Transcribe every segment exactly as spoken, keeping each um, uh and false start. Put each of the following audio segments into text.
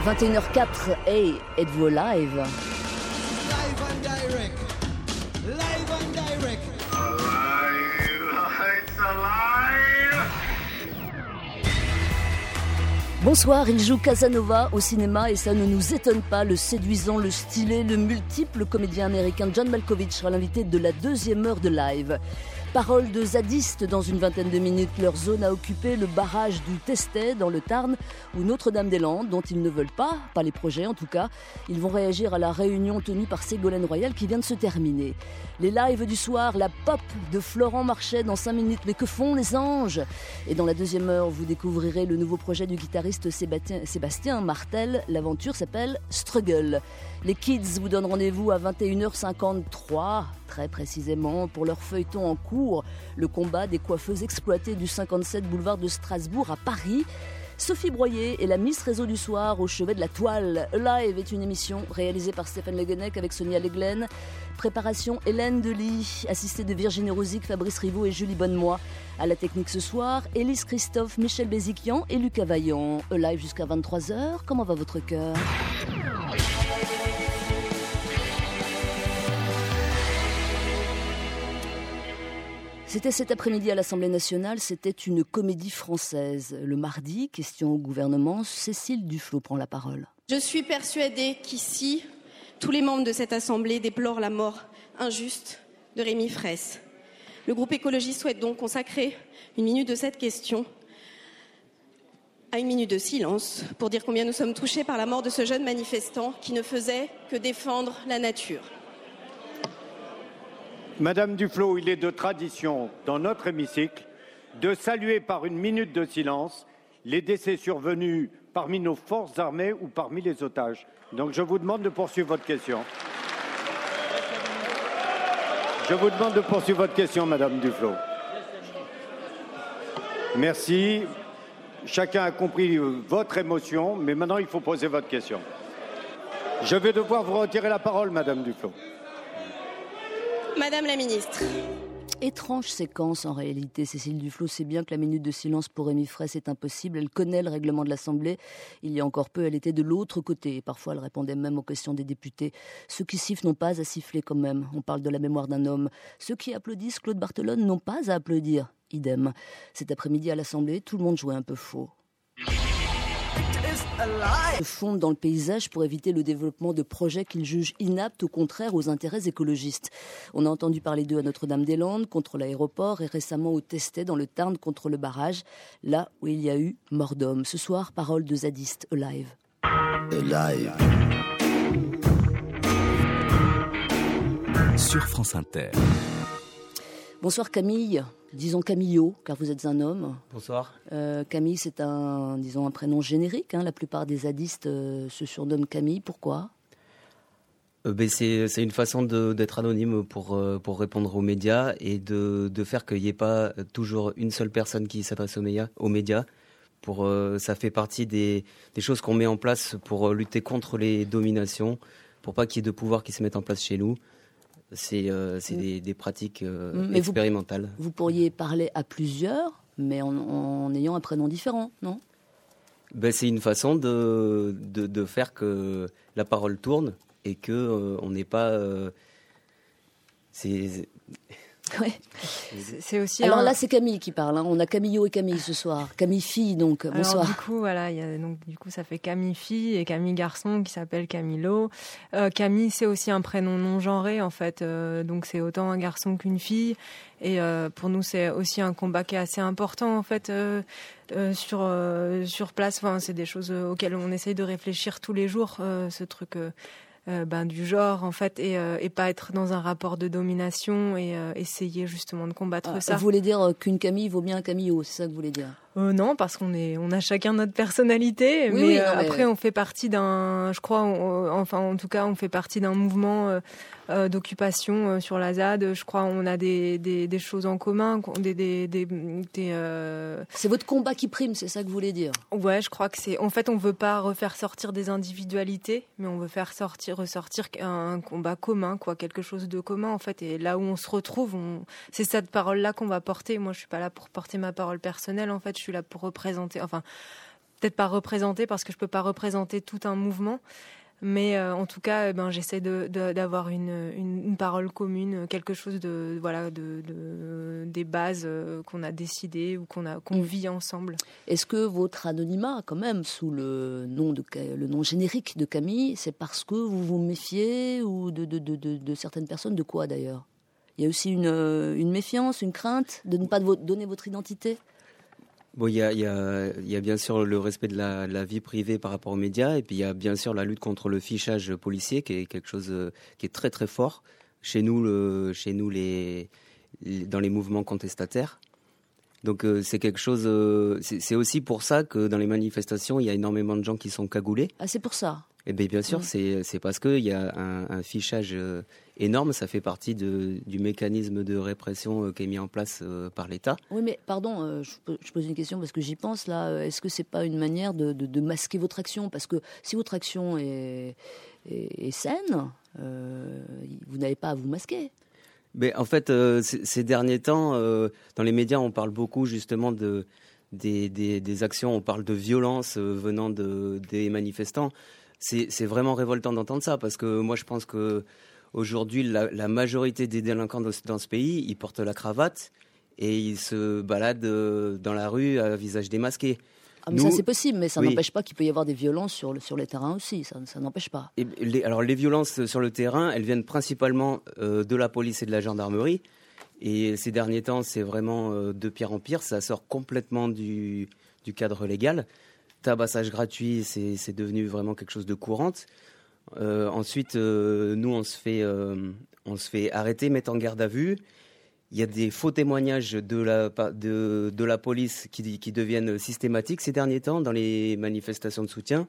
vingt et une heures quatre, hey, êtes-vous live? Live and direct. Live and direct. Alive, it's alive. Bonsoir, il joue Casanova au cinéma et ça ne nous étonne pas. Le séduisant, le stylé, le multiple comédien américain John Malkovich sera l'invité de la deuxième heure de live. Paroles de zadistes dans une vingtaine de minutes. Leur zone à occuper, le barrage du Testet dans le Tarn ou Notre-Dame-des-Landes, dont ils ne veulent pas, pas les projets en tout cas. Ils vont réagir à la réunion tenue par Ségolène Royal qui vient de se terminer. Les lives du soir, la pop de Florent Marchais dans cinq minutes. Mais que font les anges? Et dans la deuxième heure, vous découvrirez le nouveau projet du guitariste Sébastien, Sébastien Martel. L'aventure s'appelle Struggle. Les Kids vous donnent rendez-vous à vingt et une heures cinquante-trois, très précisément, pour leur feuilleton en cours, le combat des coiffeuses exploitées du cinquante-sept boulevard de Strasbourg à Paris. Sophie Broyer est la Miss Réseau du soir au chevet de la toile. Live est une émission réalisée par Stéphane Le Guenec avec Sonia Leglen. Préparation Hélène Delis, assistée de Virginie Rosic, Fabrice Rivaud et Julie Bonnemoy. À la technique ce soir, Élise Christophe, Michel Béziquian et Lucas Vaillant. Live jusqu'à vingt-trois heures. Comment va votre cœur ? C'était cet après-midi à l'Assemblée nationale, c'était une comédie française. Le mardi, question au gouvernement, Cécile Duflot prend la parole. Je suis persuadée qu'ici, tous les membres de cette Assemblée déplorent la mort injuste de Rémi Fraisse. Le groupe écologiste souhaite donc consacrer une minute de cette question à une minute de silence pour dire combien nous sommes touchés par la mort de ce jeune manifestant qui ne faisait que défendre la nature. Madame Duflot, il est de tradition dans notre hémicycle de saluer par une minute de silence les décès survenus parmi nos forces armées ou parmi les otages. Donc je vous demande de poursuivre votre question. Je vous demande de poursuivre votre question, Madame Duflot. Merci. Chacun a compris votre émotion, mais maintenant il faut poser votre question. Je vais devoir vous retirer la parole, Madame Duflot. Madame la ministre. Étrange séquence en réalité. Cécile Duflot sait bien que la minute de silence pour Rémi Fraisse est impossible. Elle connaît le règlement de l'Assemblée. Il y a encore peu, elle était de l'autre côté. Et parfois, elle répondait même aux questions des députés. Ceux qui sifflent n'ont pas à siffler quand même. On parle de la mémoire d'un homme. Ceux qui applaudissent Claude Barthelone n'ont pas à applaudir. Idem. Cet après-midi à l'Assemblée, tout le monde jouait un peu faux. Se fondent dans le paysage pour éviter le développement de projets qu'ils jugent inaptes, au contraire, aux intérêts écologistes. On a entendu parler d'eux à Notre-Dame-des-Landes, contre l'aéroport, et récemment au Testet, dans le Tarn, contre le barrage, là où il y a eu mort d'homme. Ce soir, parole de zadistes, Alive. Alive. Sur France Inter. Bonsoir Camille, disons Camillot, car vous êtes un homme. Bonsoir. Euh, Camille, c'est un, disons, un prénom générique. Hein. La plupart des zadistes euh, se surnomment Camille. Pourquoi ? euh, ben c'est, c'est une façon de, d'être anonyme pour, euh, pour répondre aux médias et de, de faire qu'il n'y ait pas toujours une seule personne qui s'adresse aux médias. Aux médias. Pour, euh, ça fait partie des, des choses qu'on met en place pour lutter contre les dominations, pour pas qu'il y ait de pouvoir qui se mettent en place chez nous. C'est, euh, c'est des, des pratiques euh, expérimentales. Vous, vous pourriez parler à plusieurs, mais en, en ayant un prénom différent, non ? Ben, c'est une façon de, de, de faire que la parole tourne et qu'on euh, n'ait pas... Euh, c'est... Ouais. C'est, c'est aussi Alors un... là, c'est Camille qui parle. Hein. On a Camillot et Camille ce soir. Camille fille, donc. Bonsoir. Alors, du coup, voilà, y a, donc du coup, ça fait Camille fille et Camille garçon qui s'appelle Camilo. Euh, Camille, c'est aussi un prénom non genré en fait. Euh, donc c'est autant un garçon qu'une fille. Et euh, pour nous, c'est aussi un combat qui est assez important en fait euh, euh, sur euh, sur place. Enfin, c'est des choses auxquelles on essaye de réfléchir tous les jours. Euh, ce truc. Euh, Euh, ben, du genre en fait et, euh, et pas être dans un rapport de domination et euh, essayer justement de combattre ah, ça. Vous voulez dire qu'une Camille vaut bien un Camillot, c'est ça que vous voulez dire? Euh, non, parce qu'on est, on a chacun notre personnalité, oui, mais, oui, euh, non, mais après on fait partie d'un, je crois, on, enfin en tout cas on fait partie d'un mouvement euh, euh, d'occupation euh, sur la ZAD. Je crois on a des, des, des choses en commun, des, des, des, des euh... C'est votre combat qui prime, c'est ça que vous voulez dire? Ouais, je crois que c'est. En fait, on veut pas refaire sortir des individualités, mais on veut faire sortir, ressortir un combat commun, quoi, quelque chose de commun en fait. Et là où on se retrouve, on... c'est cette parole-là qu'on va porter. Moi, je suis pas là pour porter ma parole personnelle, en fait. Je suis là pour représenter, enfin, peut-être pas représenter parce que je peux pas représenter tout un mouvement. Mais euh, en tout cas, eh ben, j'essaie de, de, d'avoir une, une, une parole commune, quelque chose de, voilà, de, de, des bases euh, qu'on a décidées ou qu'on, a, qu'on vit ensemble. Est-ce que votre anonymat, quand même, sous le nom, de, le nom générique de Camille, c'est parce que vous vous méfiez ou de, de, de, de, de certaines personnes? De quoi d'ailleurs? Il y a aussi une, une méfiance, une crainte de ne pas donner votre identité? Bon, il y a, il y a, il y a bien sûr le respect de la, la vie privée par rapport aux médias, et puis il y a bien sûr la lutte contre le fichage policier, qui est quelque chose qui est très très fort chez nous, le, chez nous les, les, dans les mouvements contestataires. Donc euh, c'est quelque chose. Euh, c'est, c'est aussi pour ça que dans les manifestations, il y a énormément de gens qui sont cagoulés. Ah, c'est pour ça. Eh bien, bien sûr, mmh. c'est, c'est parce qu'il y a un, un fichage euh, énorme. Ça fait partie de, du mécanisme de répression euh, qui est mis en place euh, par l'État. Oui, mais pardon, euh, je, je pose une question parce que j'y pense là. Est-ce que c'est pas une manière de, de, de masquer votre action? Parce que si votre action est, est, est saine, euh, vous n'avez pas à vous masquer. Mais en fait, euh, c- ces derniers temps, euh, dans les médias, on parle beaucoup justement de, des, des, des actions. On parle de violence euh, venant de, des manifestants. C'est, c'est vraiment révoltant d'entendre ça, parce que moi je pense qu'aujourd'hui la, la majorité des délinquants dans, dans ce pays, ils portent la cravate et ils se baladent dans la rue à visage démasqué. Ah, mais Nous, ça c'est possible, mais ça oui. n'empêche pas qu'il peut y avoir des violences sur, le, sur les terrains aussi, ça, ça n'empêche pas. Et les, alors les violences sur le terrain, elles viennent principalement euh, de la police et de la gendarmerie, et ces derniers temps c'est vraiment euh, de pire en pire, ça sort complètement du, du cadre légal. Tabassage gratuit, c'est, c'est devenu vraiment quelque chose de courant. Euh, ensuite, euh, nous, on se fait, euh, on se fait arrêter, mettre en garde à vue. Il y a des faux témoignages de la, de, de la police qui, qui deviennent systématiques ces derniers temps dans les manifestations de soutien.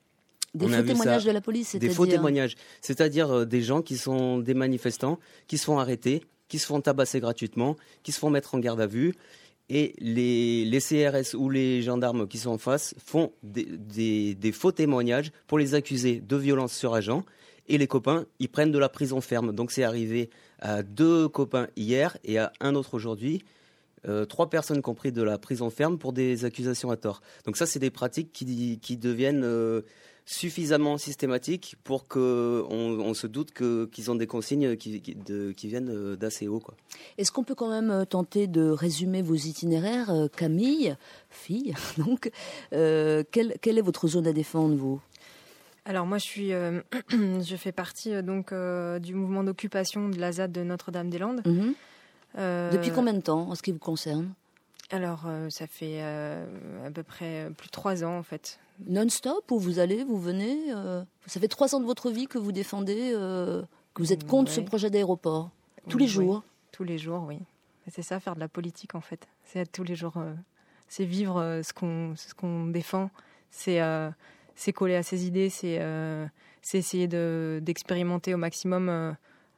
Des on faux témoignages de la police, c'est-à-dire Des faux témoignages, c'est-à-dire euh, des gens qui sont des manifestants, qui se font arrêter, qui se font tabasser gratuitement, qui se font mettre en garde à vue. Et les, les C R S ou les gendarmes qui sont en face font des, des, des faux témoignages pour les accuser de violence sur agent. Et les copains, ils prennent de la prison ferme. Donc c'est arrivé à deux copains hier et à un autre aujourd'hui. Euh, trois personnes qui ont pris de la prison ferme pour des accusations à tort. Donc ça, c'est des pratiques qui, qui deviennent euh, suffisamment systématiques pour qu'on on se doute que, qu'ils ont des consignes qui, qui, de, qui viennent d'assez haut, quoi. Est-ce qu'on peut quand même tenter de résumer vos itinéraires, Camille, fille, donc, euh, quelle, quelle est votre zone à défendre, vous ? Alors moi, je suis, euh, je fais partie euh, donc euh, du mouvement d'occupation de la Z A D de Notre-Dame-des-Landes. Mmh. Euh, Depuis combien de temps, en ce qui vous concerne ? Alors, euh, ça fait euh, à peu près plus de trois ans, en fait. Non-stop, où vous allez, vous venez euh, Ça fait trois ans de votre vie que vous défendez, euh, que vous êtes contre oui. ce projet d'aéroport. Tous oui, les jours oui. Tous les jours, oui. C'est ça, faire de la politique, en fait. C'est tous les jours, euh, c'est vivre euh, ce qu'on, ce qu'on défend. C'est, euh, c'est coller à ses idées, c'est, euh, c'est essayer de, d'expérimenter au maximum euh,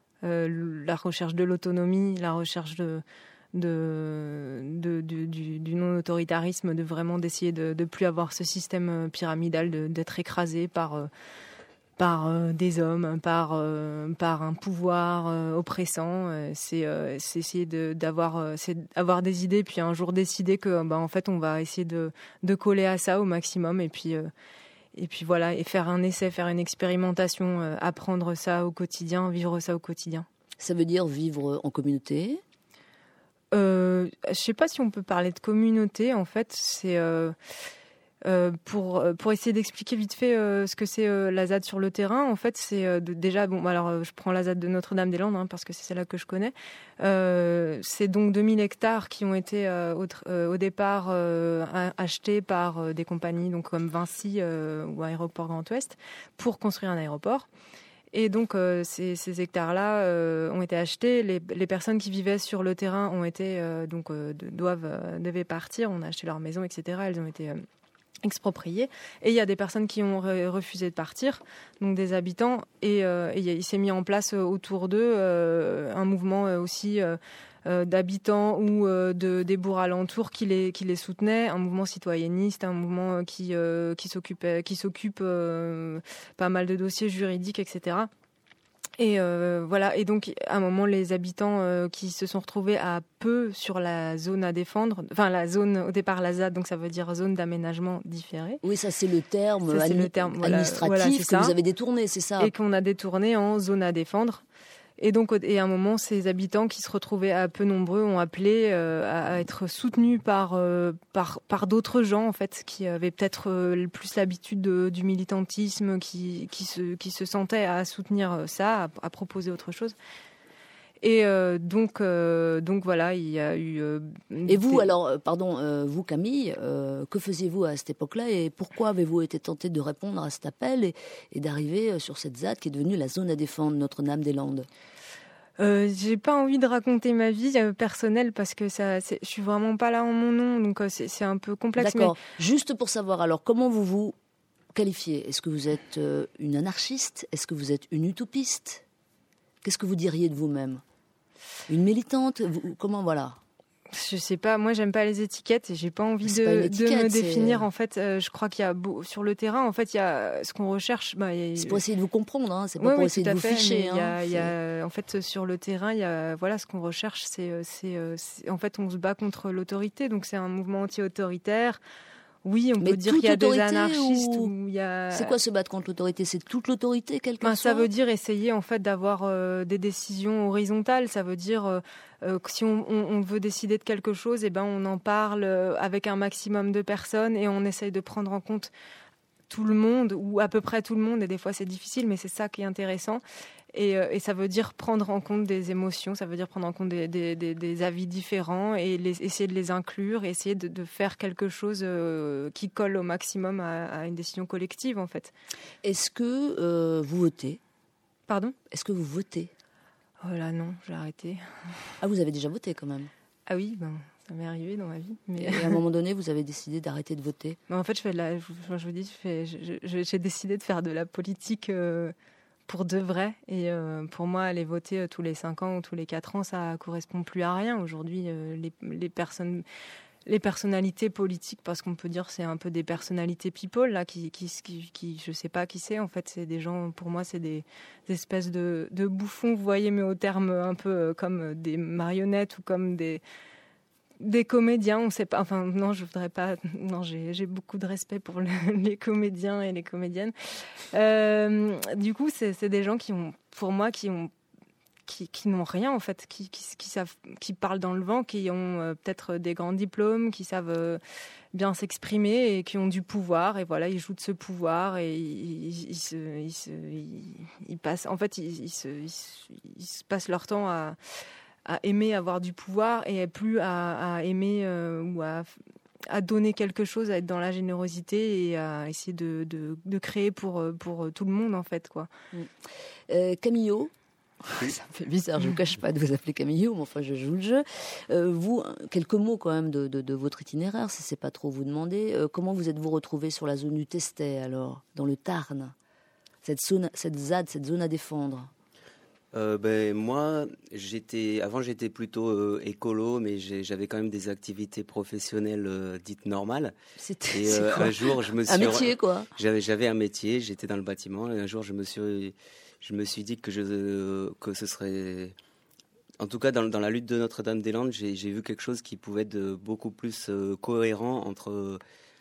euh, la recherche de l'autonomie, la recherche de... De, de, de, du, du non-autoritarisme, de vraiment d'essayer de ne plus avoir ce système pyramidal, de, d'être écrasé par, euh, par euh, des hommes, par, euh, par un pouvoir euh, oppressant. Euh, c'est, euh, c'est essayer de, d'avoir, euh, c'est avoir des idées, puis un jour décider que, bah, en fait, on va essayer de, de coller à ça au maximum, et puis, euh, et puis voilà, et faire un essai, faire une expérimentation, euh, apprendre ça au quotidien, vivre ça au quotidien. Ça veut dire vivre en communauté ? Euh, je ne sais pas si on peut parler de communauté. En fait, c'est euh, euh, pour pour essayer d'expliquer vite fait euh, ce que c'est euh, la Z A D sur le terrain. En fait, c'est euh, de, déjà bon. Alors, euh, je prends la Z A D de Notre-Dame-des-Landes hein, parce que c'est celle-là que je connais. Euh, c'est donc deux mille hectares qui ont été euh, au, euh, au départ euh, achetés par euh, des compagnies donc comme Vinci euh, ou Aéroport Grand Ouest pour construire un aéroport. Et donc, euh, ces, ces hectares-là euh, ont été achetés. Les, les personnes qui vivaient sur le terrain ont été, euh, donc, euh, doivent, euh, devaient partir. On a acheté leur maison, et cetera. Elles ont été euh, expropriées. Et il y a des personnes qui ont re- refusé de partir, donc des habitants. Et, euh, et il s'est mis en place autour d'eux euh, un mouvement aussi euh, euh, d'habitants ou euh, de, des bourgs alentours qui les, qui les soutenaient. Un mouvement citoyenniste, un mouvement qui, euh, qui s'occupe, qui s'occupe euh, pas mal de dossiers juridiques, et cetera. Et euh, voilà. Et donc, à un moment, les habitants euh, qui se sont retrouvés à peu sur la zone à défendre, enfin la zone au départ la Z A D, donc ça veut dire zone d'aménagement différé. Oui, ça c'est le terme, Ça, c'est admi- le terme, voilà, administratif voilà, c'est que ça. vous avez détourné, c'est ça. Et qu'on a détourné en zone à défendre. Et donc, et à un moment, ces habitants qui se retrouvaient à peu nombreux ont appelé euh, à, à être soutenus par euh, par par d'autres gens en fait qui avaient peut-être euh, plus l'habitude de, du militantisme, qui qui se qui se sentaient à soutenir ça, à, à proposer autre chose. Et euh, donc euh, donc voilà, il y a eu. Euh, Et vous, des... alors, euh, pardon, euh, vous Camille, euh, que faisiez-vous à cette époque-là et pourquoi avez-vous été tentée de répondre à cet appel et, et d'arriver sur cette Z A D qui est devenue la zone à défendre, Notre-Dame-des-Landes? Euh, j'ai pas envie de raconter ma vie euh, personnelle parce que ça, c'est, je suis vraiment pas là en mon nom, donc euh, c'est, c'est un peu complexe. D'accord. Mais... Juste pour savoir, alors, comment vous vous qualifiez? Est-ce que vous êtes euh, une anarchiste? Est-ce que vous êtes une utopiste? Qu'est-ce que vous diriez de vous-même? Une militante? vous, Comment, voilà? Je sais pas, moi j'aime pas les étiquettes et j'ai pas envie de, pas de me c'est... définir. En fait, euh, je crois qu'il y a beau, sur le terrain, en fait, il y a ce qu'on recherche. Bah, y a... C'est pour essayer de vous comprendre, hein, c'est pas ouais, pour oui, essayer de vous fait, ficher. Il y a, hein, il y a, en fait, sur le terrain, il y a, voilà, ce qu'on recherche, c'est, c'est, c'est, en fait, on se bat contre l'autorité, donc c'est un mouvement anti-autoritaire. Oui, on Mais peut dire qu'il y a des anarchistes ou... où il y a... C'est quoi se battre contre l'autorité? C'est toute l'autorité, quelque ben, soit? Ça veut dire essayer en fait d'avoir euh, des décisions horizontales. Ça veut dire euh, euh, que si on, on, on veut décider de quelque chose, eh ben on en parle euh, avec un maximum de personnes et on essaye de prendre en compte tout le monde ou à peu près tout le monde. Et des fois c'est difficile, mais c'est ça qui est intéressant. Et, euh, et ça veut dire prendre en compte des émotions, ça veut dire prendre en compte des, des, des, des avis différents et les, essayer de les inclure, et essayer de, de faire quelque chose euh, qui colle au maximum à, à une décision collective en fait. Est-ce que euh, vous votez? Pardon? Est-ce que vous votez? Oh là non, j'ai arrêté. Ah, vous avez déjà voté quand même? Ah oui, ben, ça m'est arrivé dans ma vie. Mais... Et à un moment donné, vous avez décidé d'arrêter de voter? Ben, en fait, je, fais de la, je, je vous dis, je fais, je, je, j'ai décidé de faire de la politique... Euh, pour de vrai. Et euh, pour moi, aller voter euh, tous les cinq ans ou tous les quatre ans, ça correspond plus à rien. Aujourd'hui, euh, les, les personnes... Les personnalités politiques, parce qu'on peut dire c'est un peu des personnalités people là, qui, qui, qui, qui je sais pas qui c'est. En fait, c'est des gens. Pour moi, c'est des, des espèces de, de bouffons. Vous voyez, mais au terme un peu comme des marionnettes ou comme des des comédiens. On sait pas. Enfin, non, je voudrais pas. Non, j'ai, j'ai beaucoup de respect pour le, les comédiens et les comédiennes. Euh, du coup, c'est, c'est des gens qui ont, pour moi, qui ont Qui, qui n'ont rien en fait, qui, qui, qui savent, qui parlent dans le vent, qui ont euh, peut-être des grands diplômes, qui savent euh, bien s'exprimer et qui ont du pouvoir. Et voilà, ils jouent de ce pouvoir et ils, ils, ils, se, ils, se, ils, ils passent. En fait, ils, ils, se, ils, se, ils se passent leur temps à, à aimer avoir du pouvoir et plus à, à aimer euh, ou à à donner quelque chose, à être dans la générosité et à essayer de, de, de créer pour, pour tout le monde en fait, quoi. Euh, Camillo. Ça me fait bizarre, je ne vous cache pas de vous appeler Camillo, mais enfin je joue le jeu. Euh, vous, quelques mots quand même de, de, de votre itinéraire, si ce n'est pas trop vous demander. Euh, comment vous êtes-vous retrouvé sur la zone du Testet, alors, dans le Tarn, cette zone, cette Z A D, cette zone à défendre? Euh, ben, moi, j'étais, avant j'étais plutôt euh, écolo, mais j'ai, j'avais quand même des activités professionnelles euh, dites normales. C'était et euh, un jour, je me suis un métier quoi. J'avais, j'avais un métier, j'étais dans le bâtiment, et un jour, je me suis, je me suis dit que je, que ce serait, en tout cas dans, dans la lutte de Notre-Dame-des-Landes, j'ai, j'ai vu quelque chose qui pouvait être de beaucoup plus euh, cohérent entre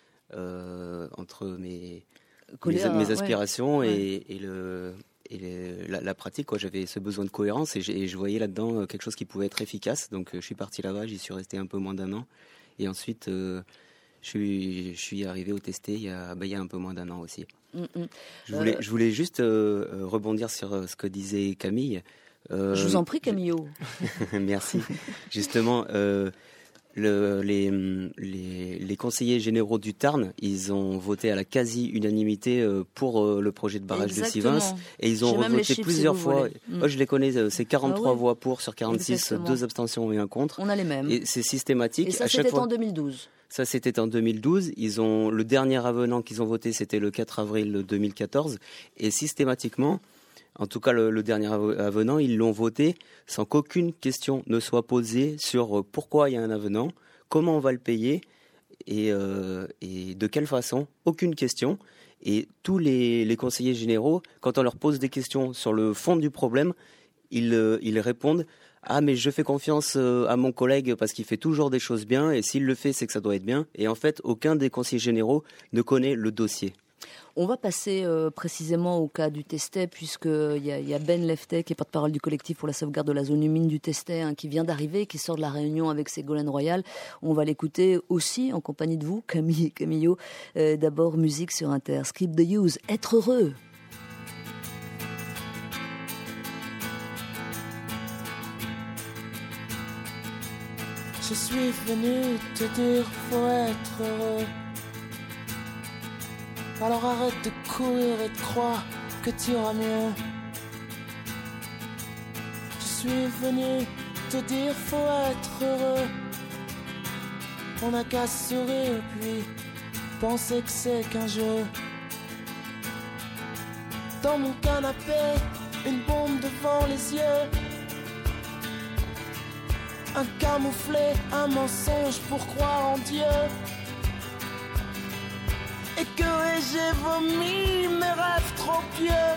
euh, entre mes Colère, mes, mes aspirations ouais. et, ouais. et le et les, la, la pratique, quoi. J'avais ce besoin de cohérence et, et je voyais là-dedans quelque chose qui pouvait être efficace. Donc je suis parti là-bas, j'y suis resté un peu moins d'un an. Et ensuite, euh, je, suis, je suis arrivé au Testet il y a, bah, il y a un peu moins d'un an aussi. Mm-hmm. Je, voulais, euh... je voulais juste euh, rebondir sur ce que disait Camille. Euh, je vous en prie, Camillo. Je... Merci. Justement, euh, le, les, les, les conseillers généraux du Tarn, ils ont voté à la quasi-unanimité pour le projet de barrage Exactement. de Sivins. Et ils ont revoté plusieurs si fois. Moi, je les connais, c'est quarante-trois ah, oui. voix pour sur quarante-six, Exactement. deux abstentions et un contre. On a les mêmes. Et c'est systématique. Et ça, à c'était chaque fois... en deux mille douze. Ça, c'était en deux mille douze. Ils ont... Le dernier avenant qu'ils ont voté, c'était le quatre avril deux mille quatorze. Et systématiquement... En tout cas, le, le dernier avenant, ils l'ont voté sans qu'aucune question ne soit posée sur pourquoi il y a un avenant, comment on va le payer et, euh, et de quelle façon. Aucune question. Et tous les, les conseillers généraux, quand on leur pose des questions sur le fond du problème, ils, euh, ils répondent « Ah, mais je fais confiance euh, à mon collègue parce qu'il fait toujours des choses bien, et s'il le fait, c'est que ça doit être bien. » Et en fait, aucun des conseillers généraux ne connaît le dossier. On va passer euh, précisément au cas du Testet, puisqu'il y, y a Ben Leftet, qui est porte-parole du collectif pour la sauvegarde de la zone humide du Testet, hein, qui vient d'arriver, qui sort de la réunion avec Ségolène Royal. On va l'écouter aussi en compagnie de vous, Camille et Camillo. Euh, d'abord, musique sur Inter. Skip the use, être heureux. Je suis venu te dire faut être heureux. Alors arrête de courir et de croire que tu iras mieux. Je suis venu te dire faut être heureux. On n'a qu'à sourire puis penser que c'est qu'un jeu. Dans mon canapé, une bombe devant les yeux. Un camouflet, un mensonge pour croire en Dieu. Et que j'ai vomi mes rêves trop pieux.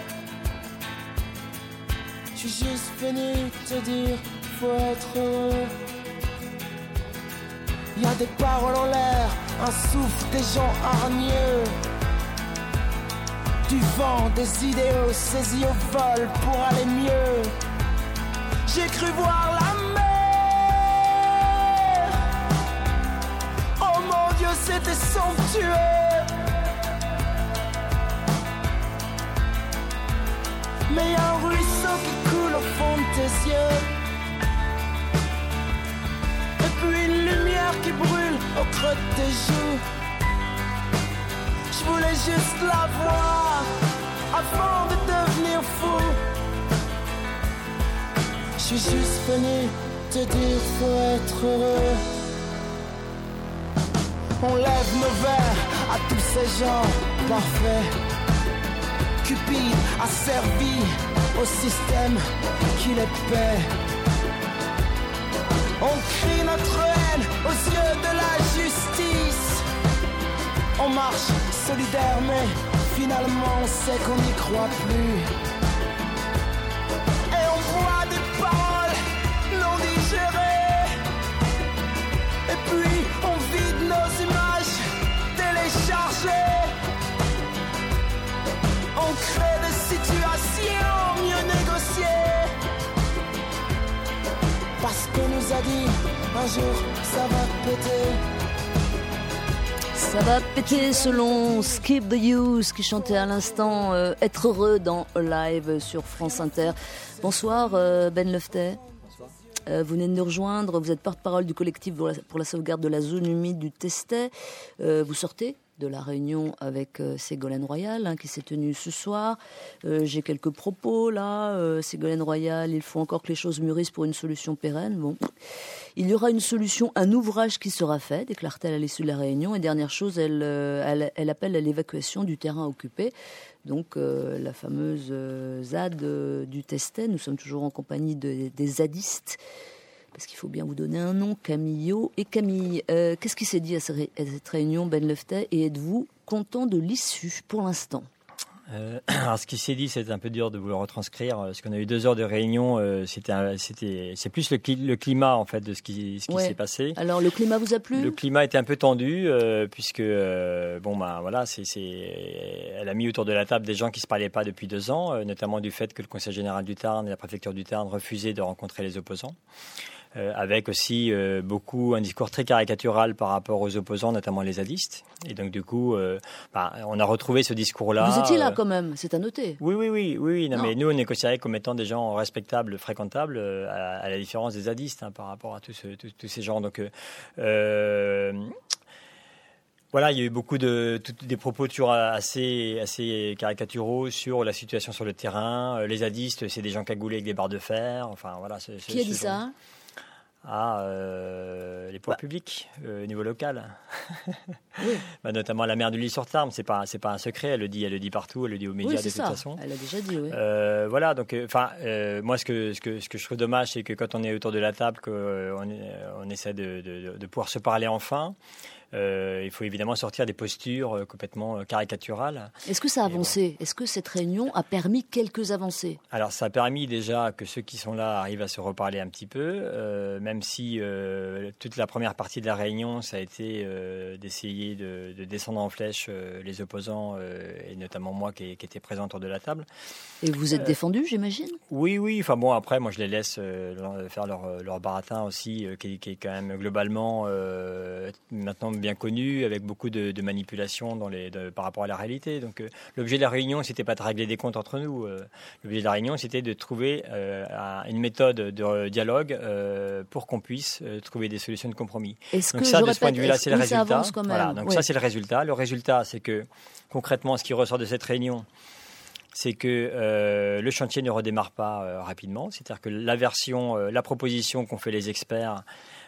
Je suis juste venu te dire, faut être heureux. Y a des paroles en l'air, un souffle, des gens hargneux. Du vent, des idéaux saisis au vol pour aller mieux. J'ai cru voir la mer. Oh mon Dieu, c'était somptueux. Mais y'a un ruisseau qui coule au fond de tes yeux. Et puis une lumière qui brûle au creux de tes joues. Je voulais juste la voir avant de devenir fou. Je suis juste venu te dire faut être heureux. On lève nos verres à tous ces gens parfaits. Cupide a servi au système qui les paie. On crie notre haine aux yeux de la justice. On marche solidaire mais finalement on sait qu'on n'y croit plus. Et on voit des paroles non digérées. Et puis on vide nos images téléchargées. On crée des situations mieux négociées. Parce qu'on nous a dit un jour ça va péter. Ça va péter selon Skip the Use qui chantait à l'instant euh, Être heureux dans Live sur France Inter. Bonsoir euh, Ben Leftet. Euh, vous venez de nous rejoindre, vous êtes porte-parole du collectif pour la, pour la sauvegarde de la zone humide du Testet. Euh, vous sortez de la réunion avec euh, Ségolène Royal hein, qui s'est tenue ce soir. Euh, j'ai quelques propos là. Euh, Ségolène Royal, il faut encore que les choses mûrissent pour une solution pérenne. Bon, il y aura une solution, un ouvrage qui sera fait, déclare-t-elle à l'issue de la réunion. Et dernière chose, elle, euh, elle, elle appelle à l'évacuation du terrain occupé. Donc euh, la fameuse euh, ZAD euh, du Testet. Nous sommes toujours en compagnie de, des zadistes. Parce qu'il faut bien vous donner un nom, Camillo et Camille. Euh, qu'est-ce qui s'est dit à cette réunion, Ben Leftet, et êtes-vous content de l'issue pour l'instant ? Euh, alors, ce qui s'est dit, c'est un peu dur de vous le retranscrire, parce qu'on a eu deux heures de réunion. Euh, c'était, c'était, c'est plus le, cli- le climat en fait de ce qui, ce qui ouais. s'est passé. Alors, le climat vous a plu ? Le climat était un peu tendu, euh, puisque euh, bon bah voilà, c'est, c'est, elle a mis autour de la table des gens qui se parlaient pas depuis deux ans, euh, notamment du fait que le Conseil général du Tarn et la préfecture du Tarn refusaient de rencontrer les opposants. Euh, avec aussi euh, beaucoup un discours très caricatural par rapport aux opposants, notamment les zadistes. Et donc du coup, euh, bah, on a retrouvé ce discours-là. Vous étiez là euh, quand même, c'est à noter. Oui, oui, oui, oui. Non, non. mais nous, on est considérés comme étant des gens respectables, fréquentables, euh, à, à la différence des zadistes hein, par rapport à tous, ce, tous, tous ces gens. Donc, euh, euh, voilà, il y a eu beaucoup de tout, des propos toujours assez, assez caricaturaux sur la situation sur le terrain. Les zadistes, c'est des gens cagoulés avec des barres de fer. Enfin, voilà. C'est, Qui a dit ça genre... Ah, euh, les pouvoirs bah. publics euh, au niveau local. Oui. Bah, notamment la maire de l'Île-sur-Tarn, c'est pas c'est pas un secret, elle le dit, elle le dit partout, elle le dit aux médias oui, de toute ça. façon. Elle a déjà dit, oui. Euh, voilà, donc enfin, euh, euh, moi ce que ce que ce que je trouve dommage, c'est que quand on est autour de la table, qu'on euh, on essaie de, de, de pouvoir se parler enfin. euh, il faut évidemment sortir des postures euh, complètement caricaturales. Est-ce que ça a avancé ? Bon. Est-ce que cette réunion a permis quelques avancées ? Alors ça a permis déjà que ceux qui sont là arrivent à se reparler un petit peu, euh, même si euh, toute la première partie de la réunion, ça a été euh, d'essayer de, de descendre en flèche euh, les opposants, euh, et notamment moi qui, qui était présent autour de la table. Et vous êtes euh, défendu, j'imagine ? Oui, oui. Enfin bon, après, moi je les laisse euh, faire leur, leur baratin aussi, euh, qui, qui est quand même globalement euh, maintenant bien connu, avec beaucoup de, de manipulations dans les, de, par rapport à la réalité. Donc euh, l'objet de la réunion, c'était pas de régler des comptes entre nous. Euh, l'objet de la réunion, c'était de trouver euh, une méthode de dialogue euh, pour qu'on puisse euh, trouver des solutions de compromis. Est-ce donc que, ça, je de répète, ce point de vue-là, c'est le résultat. Voilà, donc oui. ça, c'est le résultat. Le résultat, c'est que concrètement, ce qui ressort de cette réunion, c'est que euh, le chantier ne redémarre pas euh, rapidement. C'est-à-dire que la version, euh, la proposition qu'ont fait les experts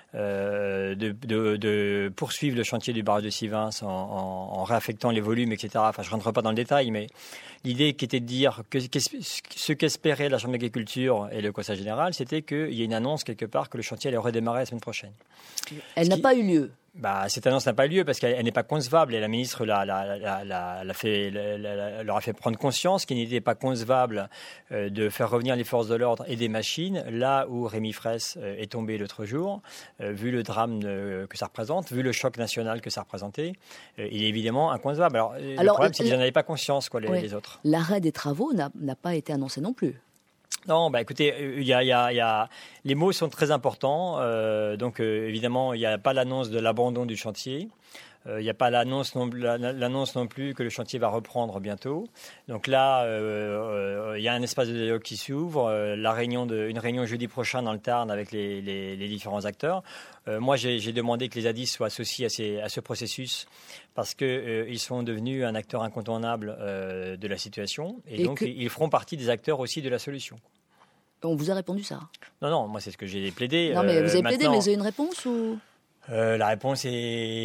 euh, de, de, de poursuivre le chantier du barrage de Sivins en, en, en réaffectant les volumes, et cetera. Enfin, je ne rentre pas dans le détail, mais l'idée qui était de dire que ce qu'espérait la Chambre d'agriculture et le Conseil général, c'était qu'il y ait une annonce quelque part que le chantier allait redémarrer la semaine prochaine. Elle ce n'a qui... pas eu lieu. Bah, cette annonce n'a pas eu lieu parce qu'elle n'est pas concevable et la ministre l'a, l'a, l'a, l'a, l'a fait, l'a, l'a, leur a fait prendre conscience qu'il n'était pas concevable euh, de faire revenir les forces de l'ordre et des machines là où Rémi Fraisse euh, est tombé l'autre jour, euh, vu le drame euh, que ça représente, vu le choc national que ça représentait, euh, il est évidemment inconcevable. Alors, Alors le problème, c'est qu'ils n'en avaient pas conscience, quoi, les, ouais. les autres. L'arrêt des travaux n'a, n'a pas été annoncé non plus. Non, bah écoutez, il y a, y a, y a... les mots sont très importants. Euh, donc euh, évidemment, il n'y a pas l'annonce de l'abandon du chantier. Il euh, n'y a pas l'annonce non, l'annonce non plus que le chantier va reprendre bientôt. Donc là, il euh, euh, y a un espace de dialogue qui s'ouvre. Euh, la réunion de, une réunion jeudi prochain dans le Tarn avec les, les, les différents acteurs. Euh, moi, j'ai, j'ai demandé que les ZADIS soient associés à, ces, à ce processus parce qu'ils euh, sont devenus un acteur incontournable euh, de la situation. Et, et donc, que... ils feront partie des acteurs aussi de la solution. On vous a répondu ça ? Non, non, moi c'est ce que j'ai plaidé. Non, mais vous avez euh, plaidé, mais vous avez une réponse ou euh, La réponse est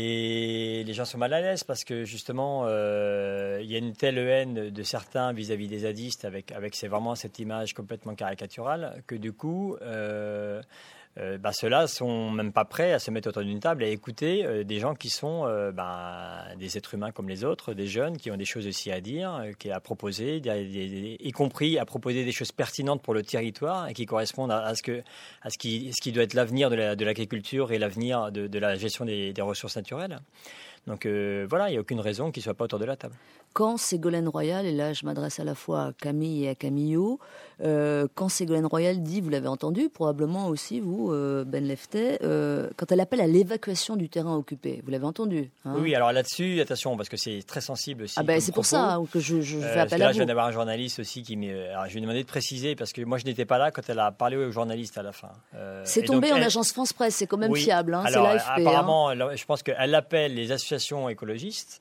les gens sont mal à l'aise parce que justement euh, il y a une telle haine de certains vis-à-vis des zadistes avec avec c'est vraiment cette image complètement caricaturale que du coup euh, euh, bah, ceux-là sont même pas prêts à se mettre autour d'une table et à écouter euh, des gens qui sont euh, bah, des êtres humains comme les autres, des jeunes qui ont des choses aussi à dire, euh, qui à proposer, des, des, des, y compris à proposer des choses pertinentes pour le territoire et qui correspondent à, à ce que à ce qui ce qui doit être l'avenir de, la, de l'agriculture et l'avenir de, de la gestion des, des ressources naturelles. Donc euh, voilà, il n'y a aucune raison qu'ils ne soient pas autour de la table. Quand Ségolène Royal, et là je m'adresse à la fois à Camille et à Camillo, euh, quand Ségolène Royal dit, vous l'avez entendu, probablement aussi vous, euh, Ben Leftet, euh, quand elle appelle à l'évacuation du terrain occupé, vous l'avez entendu hein ? Oui, alors là-dessus, attention, parce que c'est très sensible aussi. Ah ben c'est propos. pour ça que je, je fais euh, appel là, à vous. Je viens d'avoir un journaliste aussi qui m'est... Alors, je lui ai demandé de préciser, parce que moi je n'étais pas là quand elle a parlé aux journalistes à la fin. Euh, c'est tombé donc, en elle... agence France Presse, c'est quand même oui, fiable, hein, alors, c'est l'A F P. Apparemment, hein. je pense qu'elle appelle les associations écologistes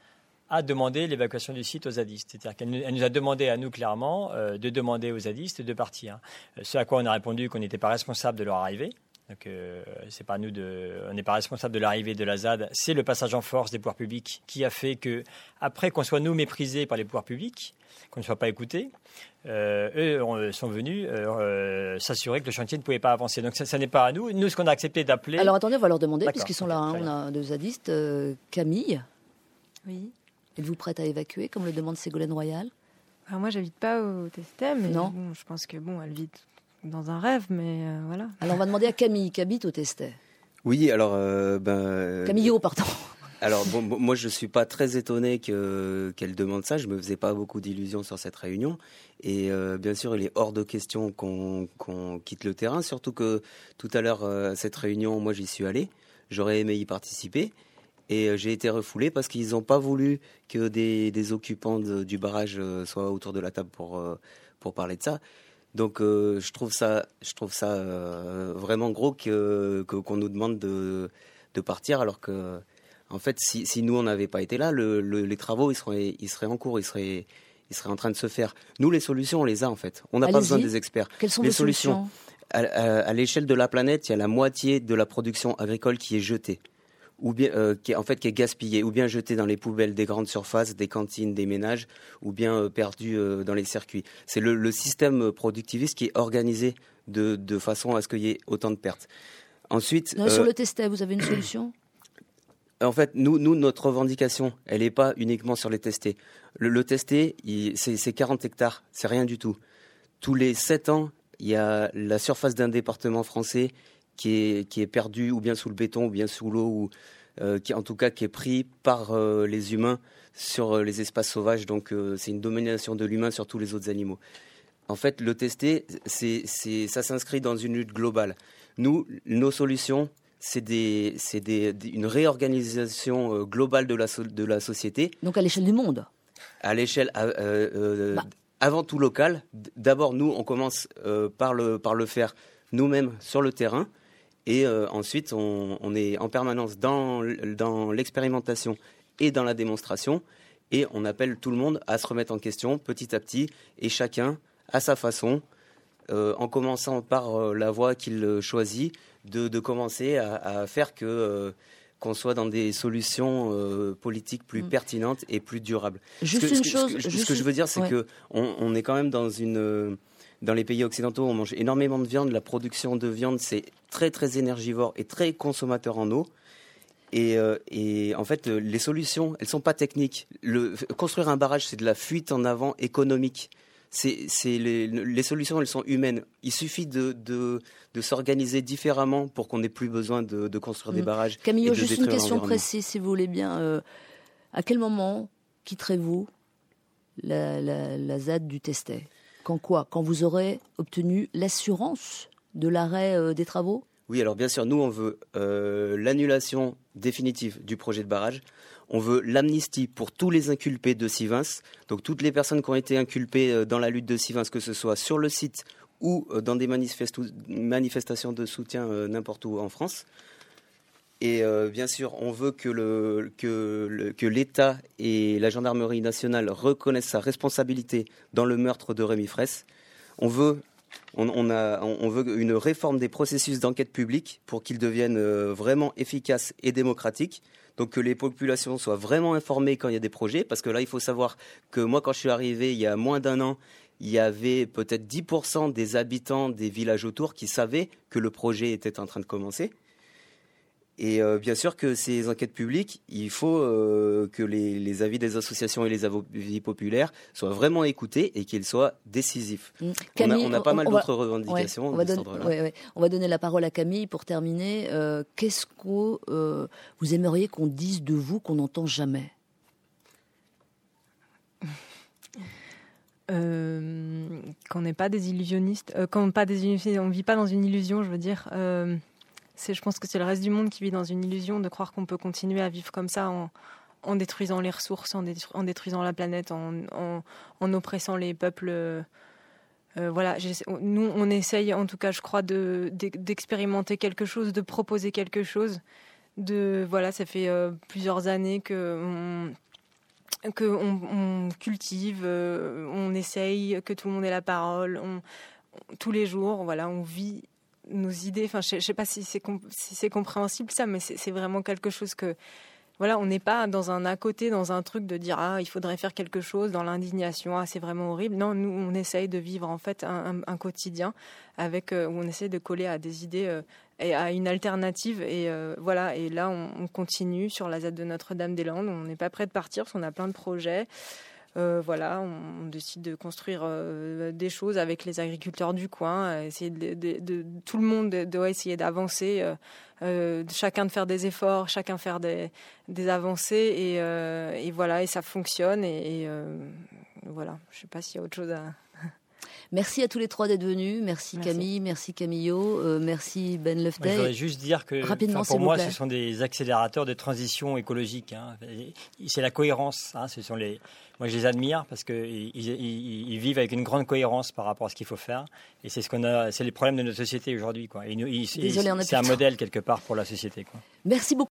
à demander l'évacuation du site aux zadistes. C'est-à-dire qu'elle nous, elle nous a demandé à nous clairement euh, de demander aux zadistes de partir. Euh, ce à quoi on a répondu qu'on n'était pas responsable de leur arrivée. Donc, euh, c'est pas nous de, on n'est pas responsable de l'arrivée de la Z A D. C'est le passage en force des pouvoirs publics qui a fait que, après qu'on soit nous méprisés par les pouvoirs publics, qu'on ne soit pas écoutés, euh, eux on, sont venus euh, euh, s'assurer que le chantier ne pouvait pas avancer. Donc ça, ça n'est pas à nous. Nous, ce qu'on a accepté d'appeler... Alors attendez, on va leur demander, D'accord, puisqu'ils sont là, hein, on a deux zadistes. Euh, Camille ? Oui. Êtes-vous prête à évacuer, comme le demande Ségolène Royal ? Alors moi, j'habite pas au Testet, mais non. Bon, je pense que bon, elle vit dans un rêve, mais euh, voilà. Alors on va demander à Camille, qui habite au Testet. Oui, alors... Euh, ben, Camillot, pardon. Alors bon, moi, je suis pas très étonné que, qu'elle demande ça. Je me faisais pas beaucoup d'illusions sur cette réunion. Et euh, bien sûr, il est hors de question qu'on, qu'on quitte le terrain, surtout que tout à l'heure, euh, cette réunion, moi, j'y suis allé. J'aurais aimé y participer. Et j'ai été refoulé parce qu'ils n'ont pas voulu que des, des occupants de, du barrage euh, soient autour de la table pour, euh, pour parler de ça. Donc euh, je trouve ça, je trouve ça euh, vraiment gros que, que, qu'on nous demande de, de partir alors que, en fait, si, si nous on n'avait pas été là, le, le, les travaux ils seraient, ils seraient en cours, ils seraient, ils seraient en train de se faire. Nous, les solutions, on les a en fait. On n'a pas besoin des experts. Quelles sont les les solutions, solutions à, à, à l'échelle de la planète, il y a la moitié de la production agricole qui est jetée. Ou bien euh, qui est, en fait qui est gaspillé, ou bien jeté dans les poubelles des grandes surfaces, des cantines, des ménages, ou bien euh, perdu euh, dans les circuits. C'est le, le système productiviste qui est organisé de, de façon à ce qu'il y ait autant de pertes. Ensuite, non, euh, sur le Testet, vous avez une solution ? En fait, nous, nous, notre revendication, elle n'est pas uniquement sur les testés. Le, le testé, il, c'est, c'est quarante hectares, c'est rien du tout. Tous les sept ans, il y a la surface d'un département français qui est, qui est perdue ou bien sous le béton ou bien sous l'eau, ou euh, qui, en tout cas qui est pris par euh, les humains sur euh, les espaces sauvages. Donc euh, c'est une domination de l'humain sur tous les autres animaux. En fait, le testé, c'est, c'est, ça s'inscrit dans une lutte globale. Nous, nos solutions, c'est, des, c'est des, une réorganisation euh, globale de la, so, de la société. Donc à l'échelle du monde. À l'échelle, euh, euh, bah. avant tout locale. D'abord, nous, on commence euh, par, le, par le faire nous-mêmes sur le terrain. Et euh, ensuite, on, on est en permanence dans, dans l'expérimentation et dans la démonstration. Et on appelle tout le monde à se remettre en question petit à petit. Et chacun, à sa façon, euh, en commençant par euh, la voie qu'il choisit, de, de commencer à, à faire que, euh, qu'on soit dans des solutions euh, politiques plus mmh. pertinentes et plus durables. Juste que, une ce, chose... Ce que, juste ce que je veux dire, c'est ouais. qu'on on est quand même dans une... Euh, dans les pays occidentaux, on mange énormément de viande. La production de viande, c'est très, très énergivore et très consommateur en eau. Et, euh, et en fait, les solutions, elles ne sont pas techniques. Le, construire un barrage, c'est de la fuite en avant économique. C'est, c'est les, les solutions, elles sont humaines. Il suffit de, de, de s'organiser différemment pour qu'on n'ait plus besoin de, de construire mmh. des barrages. Camille, juste une question précise, si vous voulez bien. Euh, à quel moment quitterez-vous la, la, la Z A D du Testet ? Quand quoi ? Quand vous aurez obtenu l'assurance de l'arrêt euh, des travaux ? Oui, alors bien sûr, nous, on veut euh, l'annulation définitive du projet de barrage. On veut l'amnistie pour tous les inculpés de Sivens. Donc toutes les personnes qui ont été inculpées dans la lutte de Sivens, que ce soit sur le site ou dans des manifest- manifestations de soutien euh, n'importe où en France. Et euh, bien sûr, on veut que, le, que, le, que l'État et la gendarmerie nationale reconnaissent sa responsabilité dans le meurtre de Rémi Fraisse. On veut... On, on, a, on veut une réforme des processus d'enquête publique pour qu'ils deviennent euh, vraiment efficaces et démocratiques. Donc que les populations soient vraiment informées quand il y a des projets. Parce que là, il faut savoir que moi, quand je suis arrivé il y a moins d'un an, il y avait peut-être dix pour cent des habitants des villages autour qui savaient que le projet était en train de commencer. Et euh, bien sûr que ces enquêtes publiques, il faut euh, que les, les avis des associations et les avis populaires soient vraiment écoutés et qu'ils soient décisifs. Mmh. Camille, on, a, on a pas on, mal on d'autres va, revendications. Ouais, on, va donner, ouais, ouais. on va donner la parole à Camille pour terminer. Euh, qu'est-ce que euh, vous aimeriez qu'on dise de vous qu'on n'entend jamais ? euh, Qu'on n'est pas des illusionnistes, euh, qu'on pas des illusionnistes, on ne vit pas dans une illusion, je veux dire. Euh, C'est, je pense que c'est le reste du monde qui vit dans une illusion de croire qu'on peut continuer à vivre comme ça en, en détruisant les ressources, en, détru- en détruisant la planète, en, en, en oppressant les peuples. Euh, voilà, nous, on essaye, en tout cas, je crois, de, d'expérimenter quelque chose, de proposer quelque chose. De, voilà, ça fait euh, plusieurs années que on, que on, on cultive, euh, on essaye, que tout le monde ait la parole. On, on, tous les jours, voilà, on vit nos idées, enfin je ne sais pas si c'est, comp- si c'est compréhensible ça, mais c'est, c'est vraiment quelque chose que, voilà, on n'est pas dans un à côté, dans un truc de dire ah il faudrait faire quelque chose, dans l'indignation, ah c'est vraiment horrible. Non, nous on essaye de vivre en fait un, un, un quotidien avec euh, où on essaie de coller à des idées euh, et à une alternative et euh, voilà. Et là on, on continue sur la Z A D de Notre-Dame-des-Landes. On n'est pas prêt de partir parce qu'on a plein de projets. Euh, voilà, on, on décide de construire euh, des choses avec les agriculteurs du coin, euh, essayer de, de, de, tout le monde doit essayer d'avancer, euh, euh, chacun de faire des efforts, chacun faire des, des avancées et, euh, et voilà, et ça fonctionne et, et euh, voilà, je ne sais pas s'il y a autre chose à... Merci à tous les trois d'être venus. Merci, merci. Camille, merci Camillo, euh, merci Ben Lefthey. Je voudrais juste dire que rapidement, pour moi, ce sont des accélérateurs de transition écologique. Hein. C'est la cohérence. Hein. Ce sont les... Moi, je les admire parce qu'ils ils, ils vivent avec une grande cohérence par rapport à ce qu'il faut faire. Et c'est ce qu'on a, c'est les problèmes de notre société aujourd'hui. Quoi. Et nous, ils, Désolé, on a c'est un modèle quelque part pour la société. Quoi. Merci beaucoup.